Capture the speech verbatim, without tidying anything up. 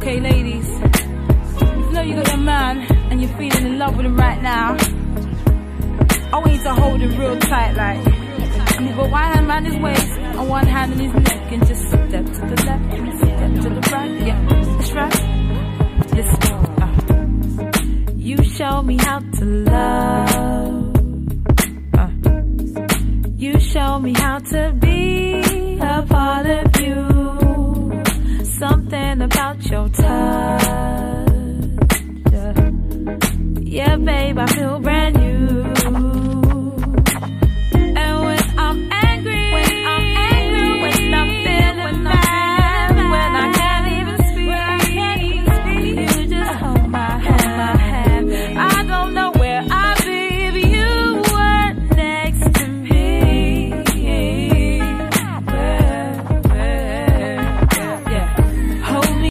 Okay, ladies, if you know you got your man and you're feeling in love with him right now, I want you to hold him real tight, like. And you got one hand around his waist and one hand on his neck, and just step to the left and step to the right. Yeah, that's right. Listen, uh. You show me how to love. Uh. You show me how to be a part of you. Something about your touch. Yeah, yeah babe, I feel